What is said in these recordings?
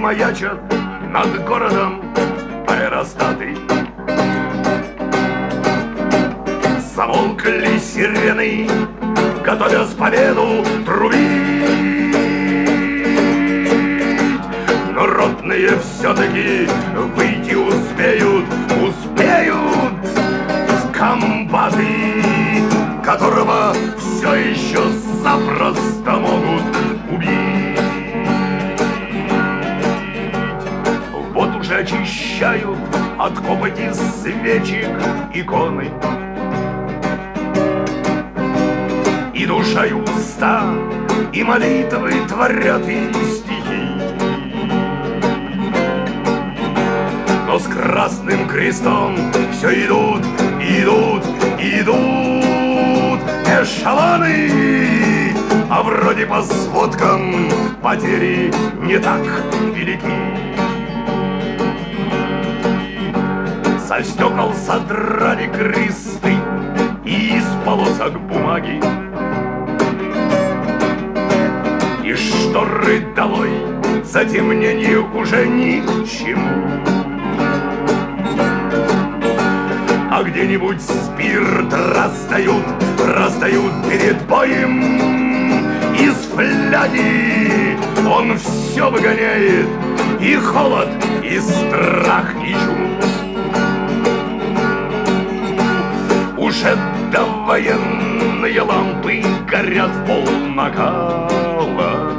маячат над городом аэростаты. Замолкли сирены, готовясь победу трубить. Но ротные все-таки выйти успеют с комбаты, которого все еще запросто могут убить. Вот уже очищают от копоти свечек иконы, и душа, и уста, и молитвы творят, и стихи. Но с красным крестом все идут эшелоны, а вроде по сводкам потери не так велики. Со стекол содрали кресты и из полосок бумаги, и шторы долой, затемнение уже ни к чему. А где-нибудь спирт раздают перед боем. Из фляги он все выгоняет, и холод, и страх, и чум. Уже довоенные лампы горят в пол накала.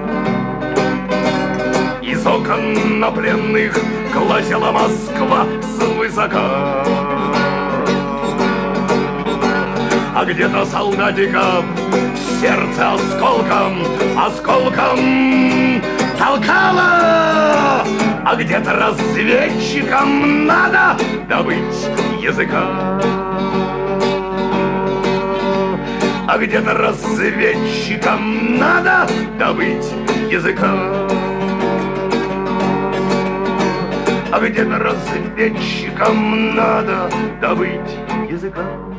Из окон на пленных глазела Москва свысока. А где-то солдатиков сердце осколком толкало. А где-то разведчикам надо добыть языка. А где-то разведчикам надо добыть языка. А где-то разведчикам надо добыть языка.